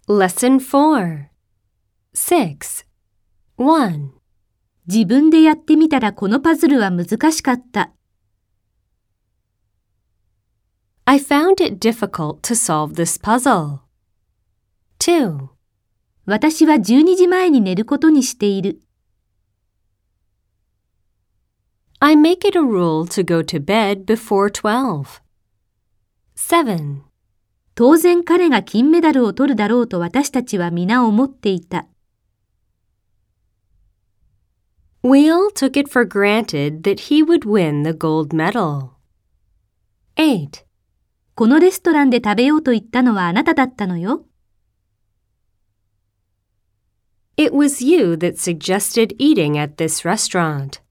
Lesson 4 6 1. 自分でやってみたらこのパズルは難しかった。 I found it difficult to solve this puzzle. 2. 私は12時前に寝ることにしている。 I make it a rule to go to bed before 12. 7. 当然彼が金メダルを取るだろうと私たちは皆思っていた。 We all took it for granted that he would win the gold medal. 8. このレストランで食べようと言ったのはあなただったのよ。 It was you that suggested eating at this restaurant.